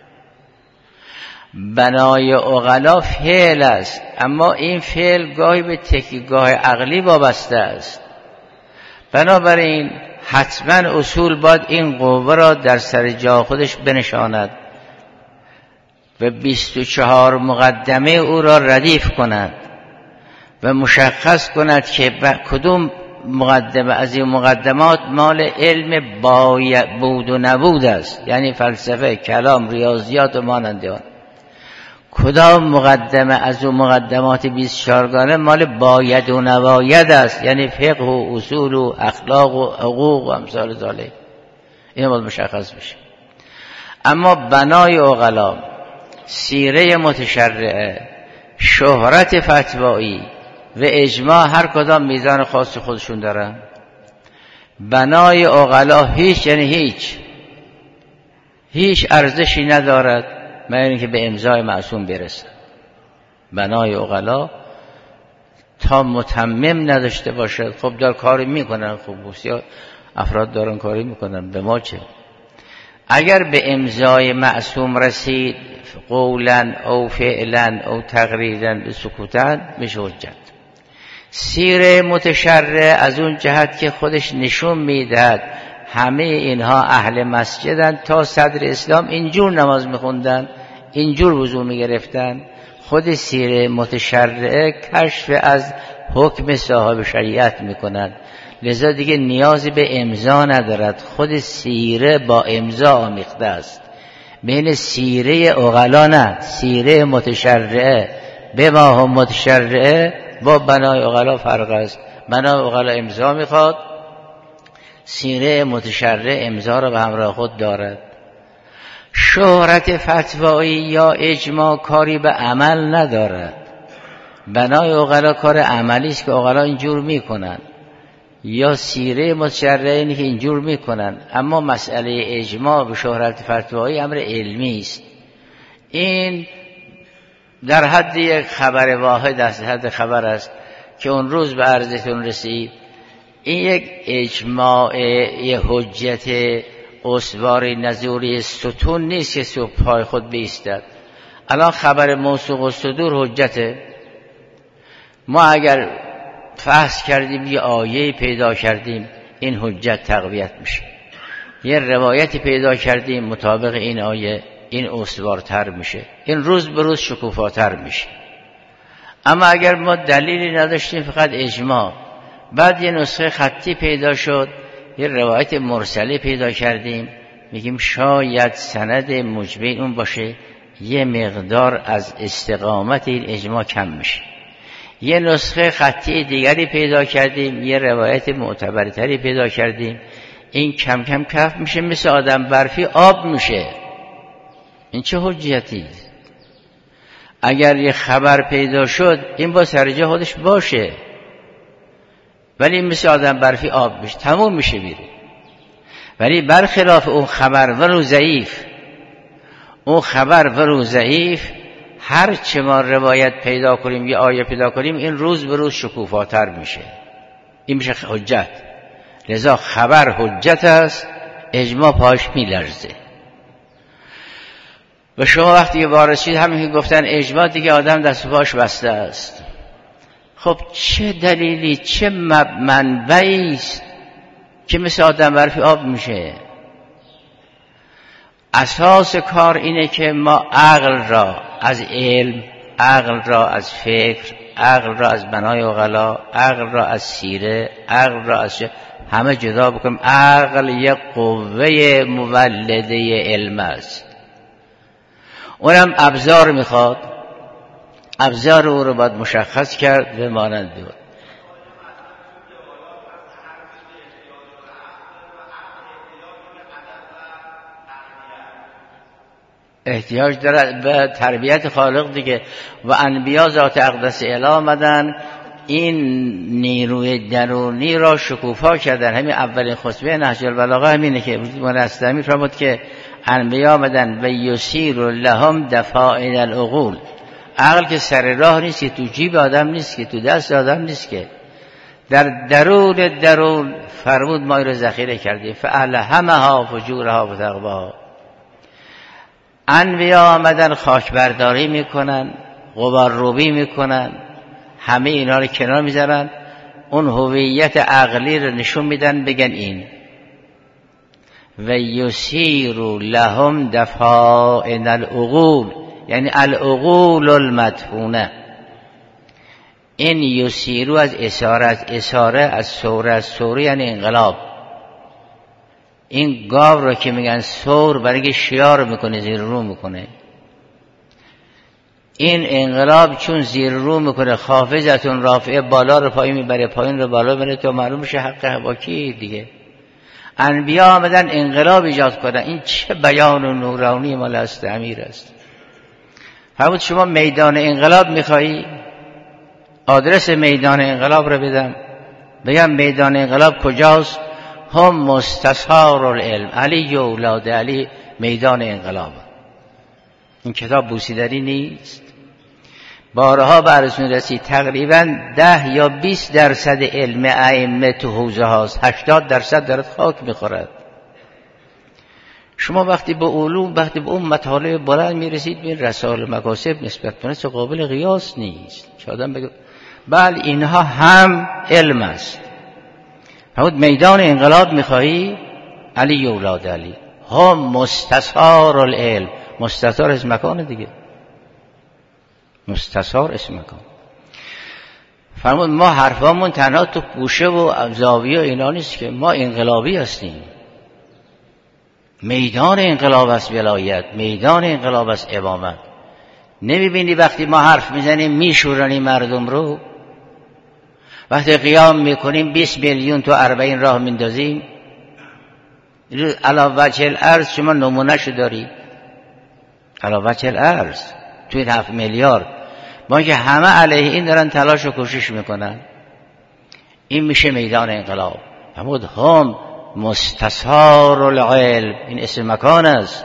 بنای عقلا فعل است، اما این فعل گاهی به تکیه‌گاه عقلی وابسته است. بنابراین حتما اصول باید این قوه را در سر جا خودش بنشاند و بیست و چهار مقدمه او را ردیف کند و مشخص کند که کدوم مقدمه از این مقدمات مال علم باید بود و نبود است، یعنی فلسفه، کلام، ریاضیات و مانند آن. کدام مقدمه از اون مقدمات بیست و چهار گانه مال باید و نباید است، یعنی فقه و اصول و اخلاق و حقوق و امثال ذالک. این باید مشخص بشه. اما بنای عقلا، سیره متشرعه، شهرت فتوایی و اجماع هر کدام میزان خاص خودشون دارن. بنای عقلا هیچ یعنی هیچ هیچ ارزشی ندارد مگر اینکه به امضای معصوم برسه. بنای عقلا تا متمم نداشته باشد. خب دار کاری میکنن، خب بسیار افراد دارن کاری میکنن، به ما چه؟ اگر به امضای معصوم رسید قولا او فعلا او تقریرا به سکوتن میشه حجت. سیر متشرع از اون جهت که خودش نشون میدهد همه اینها اهل مسجدن، تا صدر اسلام اینجور نماز میخوندن، اینجور وضو میگرفتن. خود سیر متشرع کشف از حکم صاحب شریعت میکنن، لذا دیگه نیازی به امضا ندارد، خود سیره با امضا آمیخته است. بین سیره عقلا نه، سیره متشرعه به ما هم متشرعه با بنای عقلا فرق است. بنای عقلا امضا میخواد، سیره متشرع امضا را به همراه خود دارد. شهرت فتوایی یا اجماع کاری به عمل ندارد. بنای عقلا کار عملی است که عقلا اینجور میکنن، یا سیره متشرع اینه که اینجور میکنن. اما مسئله اجماع به شهرت فتوایی امر علمی است. این در حد یک خبر واحد است، حد خبر است که اون روز به عرضتون رسید. این یک اجماع، یک حجت استواری نزوری ستون نیست که سو پای خود بیستد. الان خبر موثوق الصدور حجته. ما اگر فحص کردیم یه آیه پیدا کردیم، این حجت تقویت میشه. یه روایتی پیدا کردیم مطابق این آیه، این استوارتر میشه، این روز به روز شکوفاتر میشه. اما اگر ما دلیلی نداشتیم، فقط اجماع، بعد یه نسخه خطی پیدا شد، یه روایت مرسله پیدا کردیم، میگیم شاید سند مجبی اون باشه، یه مقدار از استقامت این اجماع کم میشه. یه نسخه خطی دیگری پیدا کردیم، یه روایت معتبرتری پیدا کردیم، این کم کم کف میشه، مثل آدم برفی آب میشه. این چه حجتی؟ اگر یه خبر پیدا شد این با سرجه خودش باشه، ولی مثل آدم برفی آب میشه، تموم میشه میره. ولی برخلاف اون خبر ولو ضعیف، اون خبر ولو ضعیف هر چه ما روایت پیدا کنیم، یه آیه پیدا کنیم، این روز به روز شکوفاتر میشه، این میشه حجت. لذا خبر حجت است، اجماع پاش میلرزه. و شما وقتی که وارد شید همین که گفتن اجماع، دیگه آدم دست و پاش بسته است. خب چه دلیلی، چه منبعی است که مثل آدم برفی آب میشه؟ اساس کار اینه که ما عقل را از علم، عقل را از فکر، عقل را از بنای عقلا، عقل را از سیره، عقل را از همه جدا بکنیم. عقل یک قوه مولده علم است، اونم ابزار میخواد. ابزار او رو باید مشخص کرد به مانند بود. احتیاج دارد به تربیت خالق دیگه. و انبیا ذات اقدس اله آمدن، این نیروی درونی را شکوفا کردن. همین اولین خطبه نهج البلاغه همینه که مولانا اسلامی فرمود که انبیا آمدن و یسیر لهم دفائن العقول. عقل که سر راه نیست، که تو جیب آدم نیست، که تو دست آدم نیست، که در درون درون فرمود ما رو ذخیره کردیم. فالهمها فجورها و تقواها. انبیا آمدن خاک برداری میکنن، غبار روبی میکنن، همه اینا رو کنار میذارن، اون هویت عقلی رو نشون میدن، بگن این و یسیر لهم دفائن العقول، یعنی العقول المدفونه. این یسیرو از اساره، از اساره از سوره، از سوره یعنی انقلاب. این گاو رو که میگن سور، برای شیار میکنه، زیر رو میکنه. این انقلاب چون زیر رو میکنه، خافضتون رافعه، بالا رو پایین میبره، پایین رو بالا میبره، تا معلوم میشه حق با کی دیگه. انبیا آمدن انقلاب ایجاد کردن. این چه بیان و نورانی مال است امیر است. فرمود شما میدان انقلاب میخوایی؟ آدرس میدان انقلاب رو بدم، بگم میدان انقلاب کجاست؟ هم مستصحار العلم، علی و اولاد علی میدان انقلاب. این کتاب بوسیدری نیست. بارها براتون رسید تقریبا ده یا بیست درصد علم ائمه تو حوزه هاست، هشتاد درصد دارد خاک میخورد. شما وقتی به علوم، وقتی به اون مطالب بلند میرسید، به رسائل مکاسب نسبت به قابل قیاس نیست که آدم بگه بله اینها هم علم است. فرمود میدان انقلاب میخواهی؟ علی و اولاد علی هم مستصحار العلم. مستصحار اسم مکان دیگه، مستصحار اسم مکان. فرمود ما حرفامون تنها تو گوشه و زاویه و اینا نیست که ما انقلابی هستیم. میدان انقلاب است ولایت، میدان انقلاب است امامت. نمیبینی وقتی ما حرف میزنیم میشورنیم مردم رو؟ وقتی قیام میکنیم بیست میلیون تو اربعین راه میندازیم. علاوه وجه الارض شما نمونهشو داری، علاوه وجه الارض توی هفت میلیارد ما که همه علیه این دارن تلاش و کوشش میکنن. این میشه میدان انقلاب. فرمود هم مستصار العلم، این اسم مکان است.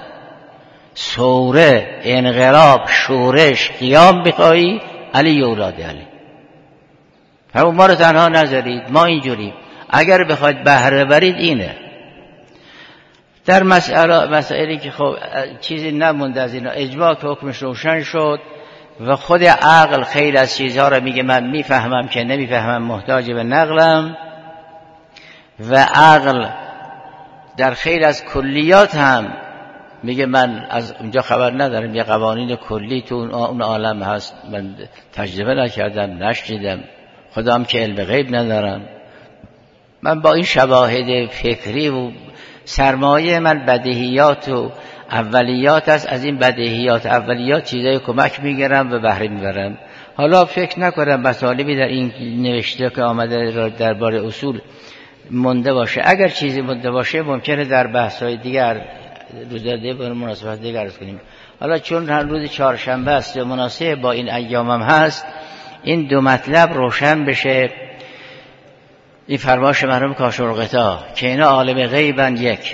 سوره، انقلاب، شورش، قیام بخواهی علی اولاد علی. فرمود ما رو تنها نذارید، ما اینجوریم. اگر بخواید بهره برید اینه. در مسئله مسائلی که خب چیزی نموند از اینا، اجماع که حکمش روشن شد و خود عقل خیلی از چیزها رو میگه من میفهمم که نمیفهمم، محتاج به نقلم. و عقل در خیلی از کلیات هم میگه من از اونجا خبر ندارم، یه قوانین کلی تو اون عالم هست، من تجربه نکردم، نشنیدم، خدا هم که علم غیب ندارم. من با این شواهد فکری و سرمایه من بدیهیات و اولیات است، از این بدیهیات اولیات چیزای کمک میگیرم و بهره میبرم. حالا فکر نکنم مطالبی در این نوشته که آمده درباره اصول مونده باشه. اگر چیزی مونده باشه ممکنه در بحث‌های دیگر روز دیگه به مناسبت دیگر عرض کنیم. حالا چون روز چهارشنبه است و مناسب با این ایامم هست، این دو مطلب روشن بشه. این فرمایش مرحوم کاشان‌الغطا که اینا عالم غیبن، یک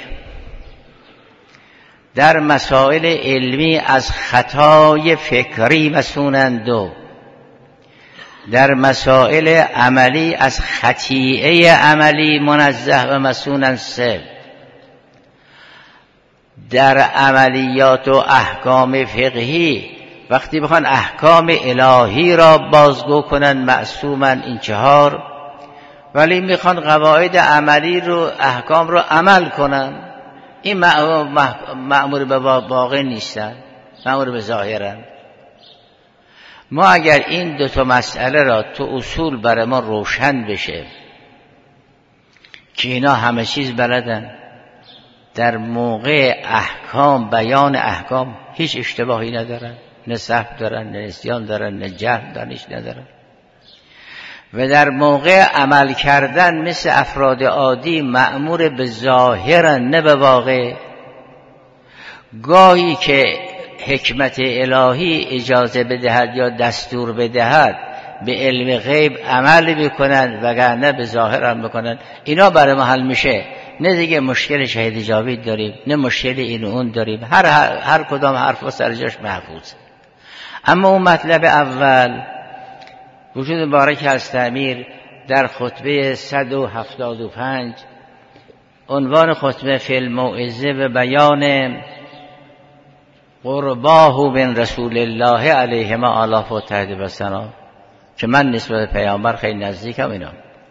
در مسائل علمی از خطای فکری مسونن، دو در مسائل عملی از خطیئه عملی منزه و مسونن، سه در عملیات و احکام فقهی وقتی بخوان احکام الهی را بازگو کنن معصومن، این چهار. ولی میخوان قواعد عملی رو، احکام رو عمل کنن، این مأمور به واقع نیستن، مأمور به ظاهرن. ما اگر این دو تا مسئله را تو اصول برای ما روشن بشه که اینا همه چیز بلدن، در موقع احکام، بیان احکام هیچ اشتباهی ندارن، نه سهو دارن، نه نسیان دارن، نه جهل دانش ندارن. و در موقع عمل کردن مثل افراد عادی مأمور به ظاهرن، نه به واقع. گاهی که حکمت الهی اجازه بدهد یا دستور بدهد به علم غیب عمل میکنن، وگرنه به ظاهر هم میکنن. اینا برای ما حل میشه. نه دیگه مشکل شهید جاوید داریم، نه مشکل این و اون داریم، هر, هر, هر کدام حرف و سرجاش محفوظ. اما اون مطلب اول، وجود مبارک از تعمیر در خطبه صد و هفتاد و پنج، عنوان خطبه فی الموعظه و بیان قرباه بن رسول الله علیهما آلاف و تحت بسنا، که من نسبت پیامبر خیلی نزدیکم اینا.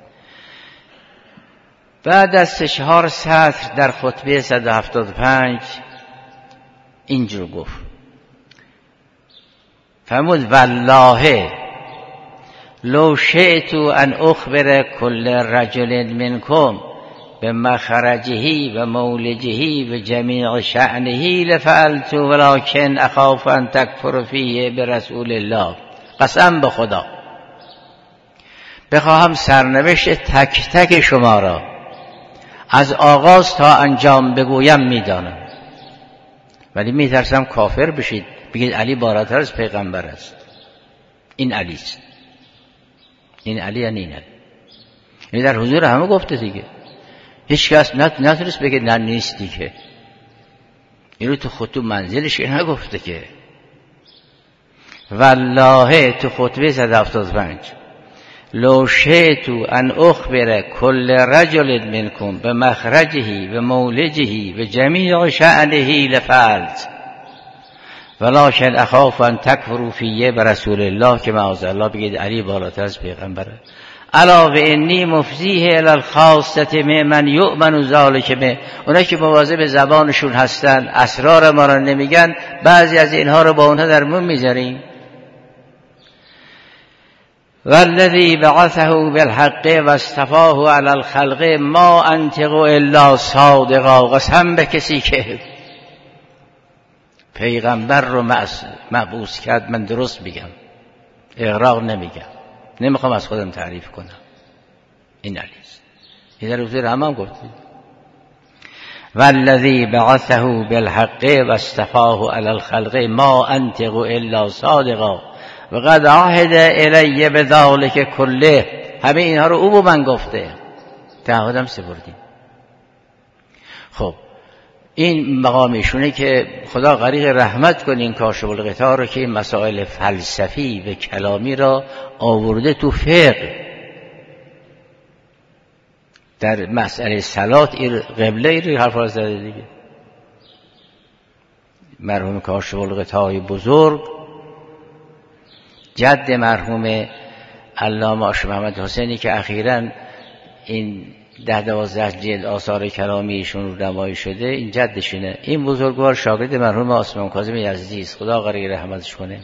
بعد از سه چهار سطر در خطبه صد و هفتاد و پنج اینجور گفت، فرمود والله لو شئت ان اخبر كل رجل منكم بمخرجه و مولجه و جمیع شأنه لفعلت ولكن اخاف ان تکفر فیه برسول الله. قسم به خدا بخواهم سرنوشت تک تک شما را از آغاز تا انجام بگویم میدانم، ولی میترسم کافر بشید، بگید علی بالاتر از پیغمبر است. این علی است، این علی یعنی این علی. این در حضور همه گفته دیگه، هیچ کس نتونست بگه نه نیستی که. این رو تو خطوب منزلش نگفته که. والله تو خطبه صد و هفتاد و پنج لو شئت ان اخبر كل رجل منكم بمخرجه و مولجه و جمیع شأنه لفعلت ولكن اخاف ان تکفروا فیه برسول الله، که معاذ الله بگید علی بالاتر از پیغمبره. الا و انی مفزیه الی الخاصه من یؤمن ذلک به، اونا که مواظب زبانشون هستن، اسرار ما را نمیگن، بعضی از اینها رو با اونها در میون میذاریم. والذی بعثه بالحق و اصطفاه علی الخلق ما انطق الا صادقا. قسم به کسی که پیغمبر رو مبعوث کرد من درست میگم، اغراق نمیگم، نمیخوام از خودم تعریف کنم. این علیست. این در حضور همه هم گفتید. والذی بعثه بالحق و اصطفاه علی الخلق ما انطق الا صادقا و قد عهد الی بذلک کله. همه اینها رو او با من گفته، تعهدم سپردیم. خب این مقامیشونه که خدا غریق رحمت کنه این کاشف الغطا رو که این مسائل فلسفی و کلامی را آورده تو فقه. در مسئله صلات این قبله این حرف را زده دیگه. مرحوم کاشف الغطای بزرگ جد مرحوم علامه آشم محمد حسینی که اخیراً این ده دوازده جلد آثار کلامی ایشون رو نمایی شده، این جدشونه. این بزرگوار شاگرد مرحوم آسمان کاظم یزدی است، خدا غریق رحمتش کنه.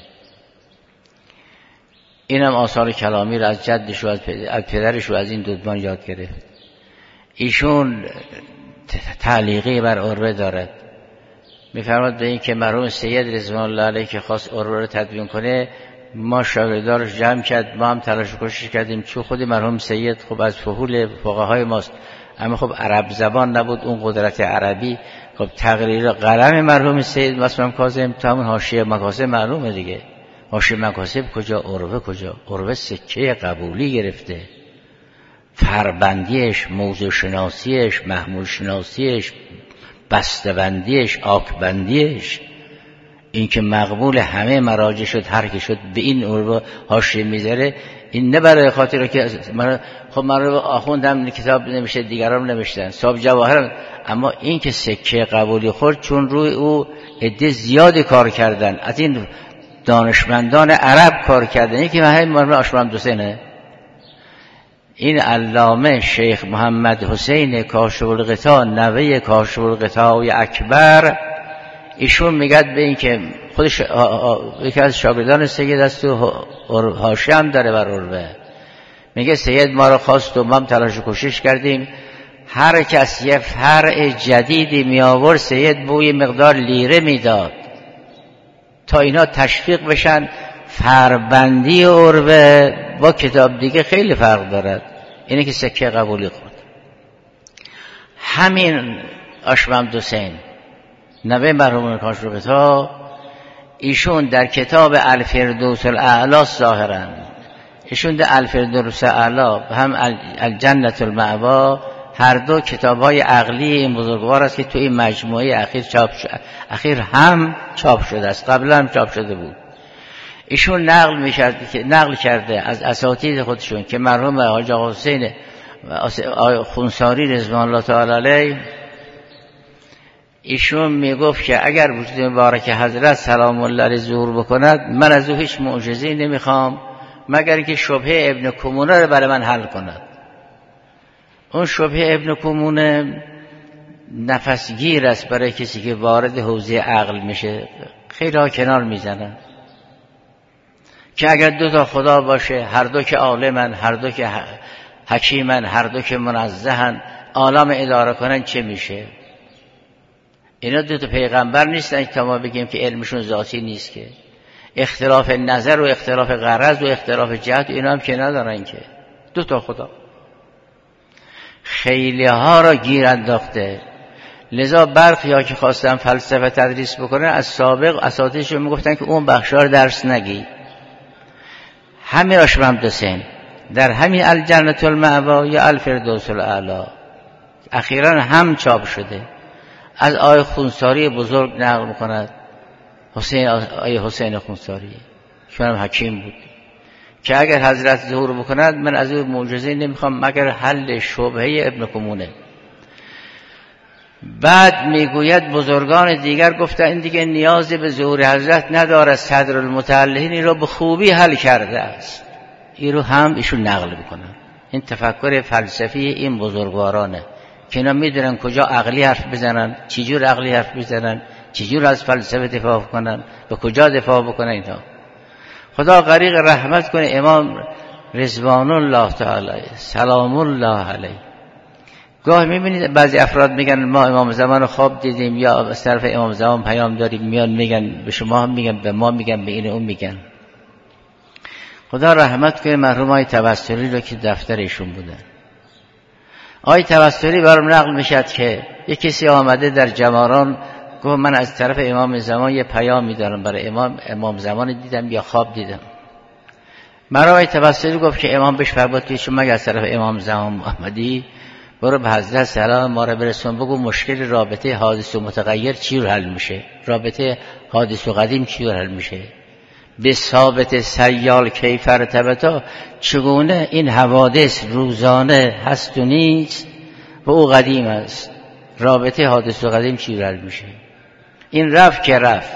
اینم آثار کلامی رو از جدش و از پدرش و از این دودمان یاد گرفت. ایشون تعلیقی بر عروه دارد، میفرماد به این که مرحوم سید رضوان الله علیه که خواست عروه رو تدوین کنه، ما شاگردارش جمع کرد، ما هم تلاش کوشش کردیم، چون خود مرحوم سید خب از فحول فقهای ماست، اما خب عرب زبان نبود، اون قدرت عربی. خب تقریر قلم مرحوم سید مثلا کاظم تا همون حاشیه مکاسب معلومه دیگه. حاشیه مکاسب کجا، عروه کجا؟ عروه سکه قبولی گرفته، فربندیش، موضوع شناسیش، محمول شناسیش، بسته‌بندیش، آکبندیش، این که مقبول همه مراجع شد، هر که شد به این عروه حاشیه میذاره. این نه برای خاطر که من خب من رو آخوندم کتاب نمیشه، دیگران نمیشتن صاحب جواهرم، اما این که سکه قبولی خورد چون روی او عده زیادی کار کردن، از این دانشمندان عرب کار کردن. این که همین مرحوم آشمام حسینه، این علامه شیخ محمد حسین کاشف الغطا نوه کاشف الغطای اکبر، ایشون میگد به این که خودش یکی از شاگردان سید است و حاشیه هم داره بر عروه، میگه سید ما رو خواست و ما هم تلاش و کوشش کردیم، هر کس یه فرع جدیدی می آورد سید بوی مقدار لیره میداد تا اینا تشویق بشن. فربندی عروه با کتاب دیگه خیلی فرق دارد، اینه که سکه قبولی خورد. همین آشمام حسین نوه مرحوم کاشف الغطا، ایشون در کتاب الفردوس الاعلی ظاهرا، ایشون در الفردوس الاعلی هم الجنة المأوی، هر دو کتاب‌های عقلی این بزرگوار است که تو این مجموعه اخیر چاپ شد، اخیر هم چاپ شده است، قبلا هم چاپ شده بود. ایشون نقل می‌کرد که نقل کرده از اساتید خودشون که مرحوم حاج آقا حسین خونساری رضوان الله تعالی علیه، ایشون میگفت که اگر وجود مبارک حضرت سلام الله علیه ظهور بکند، من از او هیچ معجزه‌ای نمیخوام مگر که شبهه ابن کمونه رو برای من حل کند. اون شبهه ابن کمونه نفسگیر است برای کسی که وارد حوزه عقل میشه، خیلی ها کنار میزنن که اگر دو تا خدا باشه، هر دو که عالمن، هر دو که حکیمن، هر دو که منزهن، عالم اداره کنن چه میشه؟ اینا دو تا پیغمبر نیستن که ما بگیم که علمشون ذاتی نیست، که اختلاف نظر و اختلاف غرض و اختلاف جهت اینا هم که ندارن، که دو تا خدا. خیلی ها را گیر انداخته. لذا برخی ها که خواستن فلسفه تدریس بکنن از سابق اساتیدشون میگفتن که اون بخشا رو درس نگی. همین آشمام حسین در همین الجنة المأوی یا الفردوس الاعلی اخیراً هم چاپ شده، از آقای خونساری بزرگ نقل میکند، حسین آقای حسین خونساری چون هم حکیم بود، که اگر حضرت ظهور بکند من از او معجزه نمیخوام مگر حل شبهه ابن کمونه. بعد میگوید بزرگان دیگر گفتن این دیگه نیازی به ظهور حضرت نداره، صدر المتعلهین رو به خوبی حل کرده است. این رو هم ایشون نقل میکنن. این تفکر فلسفی این بزرگوارانه که اینا میدونن کجا عقلی حرف بزنن، چجور عقلی حرف بزنن، چجور از فلسفه دفاع کنن، به کجا دفاع بکنن. اینا خدا غریق رحمت کنه امام رضوان الله تعالی سلام الله علیه. گاه میبینید بعضی افراد میگن ما امام زمان رو خواب دیدیم، یا از طرف امام زمان پیام داریم، میان میگن به شما هم میگن، به ما میگن، به این اون میگن. خدا رحمت کنه مرحوم آقای توسلی رو که دفتر ایشون بودن. آقای توسلی برام نقل میشد که یک کسی آمده در جماران گفت من از طرف امام زمان یه پیام میدارم برای امام امام زمان دیدم یا خواب دیدم. مرحوم آقای توسلی گفت که امام بهش فرمود که شما مگه از طرف امام زمان محمدی، برو به حضرت سلام ما رو برسون، بگو مشکل رابطه حادث و متغیر چی رو حل میشه، رابطه حادث و قدیم چی رو حل میشه، به ثابت سیال کیف ارتبطا، چگونه این حوادث روزانه هست و نیست و او قدیم است، رابطه حادث و قدیم چی رو حل میشه. این رفت که رفت.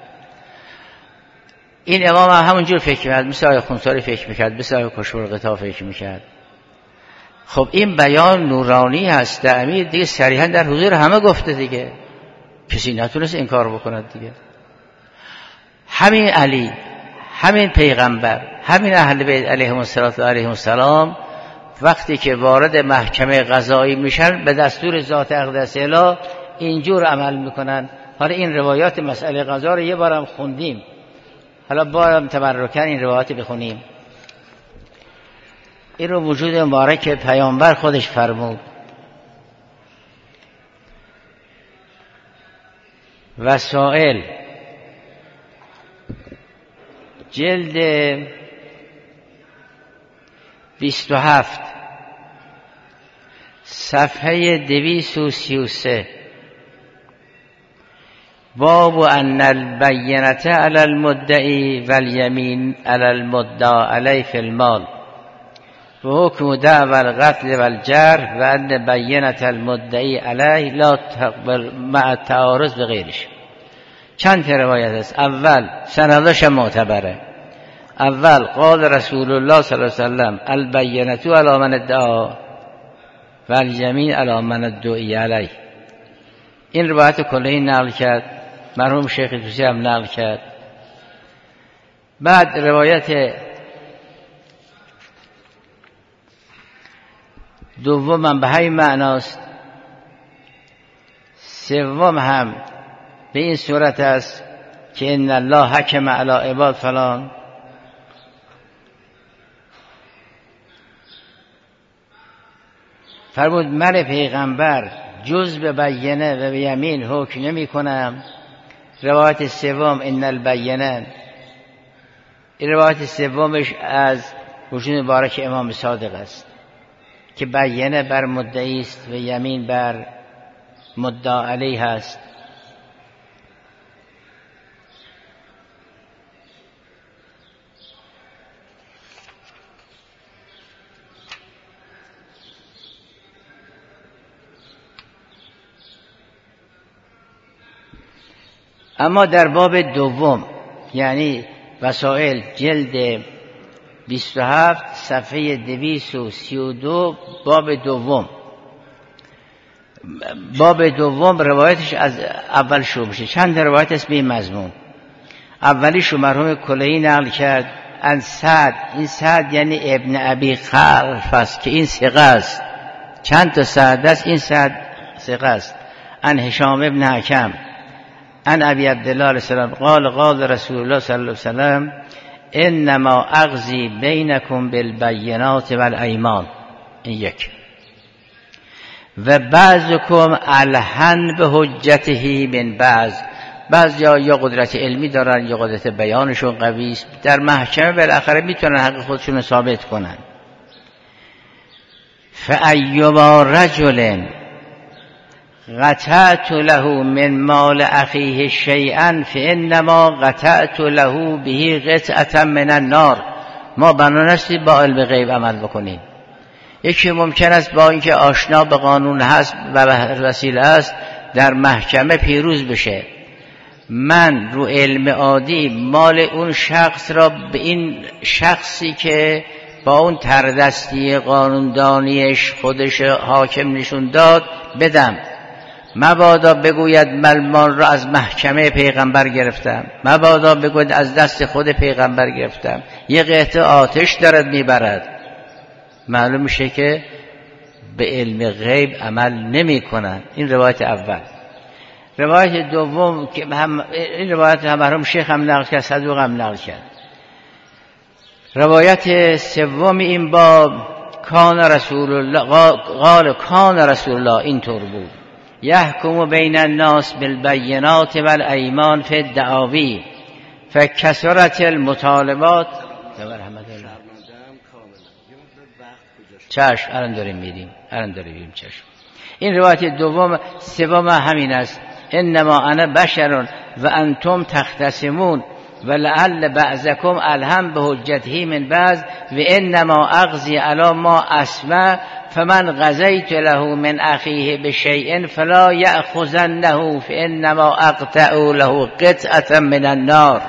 این امام هم همونجور فکر میکرد، مثل آقای خونساری فکر میکرد، مثل آقای کشورقطا فکر میکرد. خب این بیان نورانی هست، امیر دیگه صریحا در حضور همه گفته دیگه، کسی نتونست انکار بکند دیگه. همین علی، همین پیغمبر، همین اهل بیت علیهم السلام و علیهم السلام وقتی که وارد محکمه قضایی میشن به دستور ذات اقدس اله اینجور عمل میکنن. حالا این روایات مسئله قضا رو یه بارم خوندیم، حالا بارم تبرکن این روایات بخونیم. این رو وجود مبارک پیامبر خودش فرمود. وسائل جلد بیست و هفت صفحه دویست و سی و سه باب ان البینة علی المدعی والیمین علی المدعی علیه فی المال و حکم دعوی القتل والجرح و ان بینة المدعی علیه لا تقبل مع التعارض به غیرش. چند تا روایت است. اول سندش معتبره. اول قال رسول الله صلی الله علیه وسلم البینة علی من ادعا والیمین علی من ادعی علیه. این روایت کلی نقل کرد، مرحوم شیخ توسی هم نقل کرد. بعد روایت دوم هم به همین معناست، سوم هم به این صورت است که ان الله حکم علی عباد فلان. فرمود من پیغمبر جز به بینه و به یمین حکم نمی کنم. روایت سوم ان البینه، این روایت سومش از وجود مبارک امام صادق است که بینه بر مدعی است و یمین بر مدعا علیه است. اما در باب دوم یعنی وسائل جلد بیست و هفت صفحه دویست و سی و دو باب دوم، باب دوم روایتش از اول شروع میشه. چند روایت است به این مضمون. اولیش مرحوم کلهی نقل کرد ان سعد، این سعد یعنی ابن ابی خلف است که این ثقه است، چند تا سعد است، این سعد ثقه است. ان هشام ابن حکم ان ابی عبدالله علیه السلام قال قال رسول الله صلی الله علیه وسلم انما اقضی بینکم بالبینات والایمان. این یک. و بعضکم الحن به حجته من بعض، بعض یا یا قدرت علمی دارن یا قدرت بیانشون قوی است، در محکمه بالاخره میتونن حق خودشون رو ثابت کنن. فایما رجل قطعت له من مال اخیه شیئا فانما قطعت له به قطعه من النار. ما بنا نستی با علم غیب عمل بکنیم. یکی ممکن است با اینکه آشنا به قانون هست و وسیله است در محکمه پیروز بشه. من رو علم عادی مال اون شخص را به این شخصی که با اون تردستی قانوندانیش خودش حاکم نشون داد بدم. مبادا بگوید من مال را از محکمه پیغمبر گرفتم، مبادا بگوید از دست خود پیغمبر گرفتم. یه قطعه آتش دارد میبرد. معلوم میشه که به علم غیب عمل نمی کنن. این روایت اول. روایت دوم که هم این روایت هم مرحوم شیخ هم نقل کرد، صدوق هم نقل کرد. روایت سوم این باب کان رسول الله قال کان رسول الله اینطور بود یحکم بین الناس بالبینات والایمان فی الدعاوی فکثرت المطالبات. چشم الان داریم میریم الان داریم میریم چشم. این روایت دوم سوم همین است. انما انا بشر و انتم تختصمون ولعل بعضکم الهم به حجته من بعض و انما اغزی علی ما اسمع فمن غزیت له من اخیه بشیء فلا یأخذنه فانما اقطع له قطعه من النار.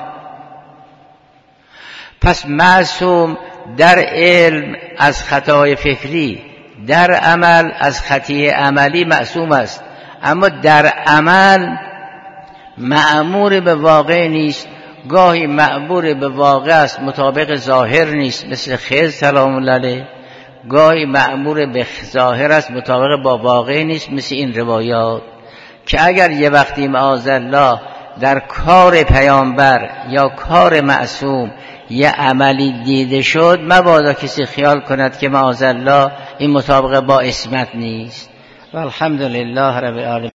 پس معصوم در علم از خطای فکری، در عمل از خطیه عملی معصوم است، اما در عمل مأمور به واقع نیست. گاهی مأمور به واقع است مطابق ظاهر نیست، مثل خضر سلام الله علیه. گاهی مأمور به ظاهر است مطابق با واقع نیست، مثل این روایات که اگر یه وقتی معاذالله در کار پیامبر یا کار معصوم یه عملی دیده شد، مبادا کسی خیال کند که معاذالله این مطابق با عصمت نیست. و الحمدلله رب العالمین.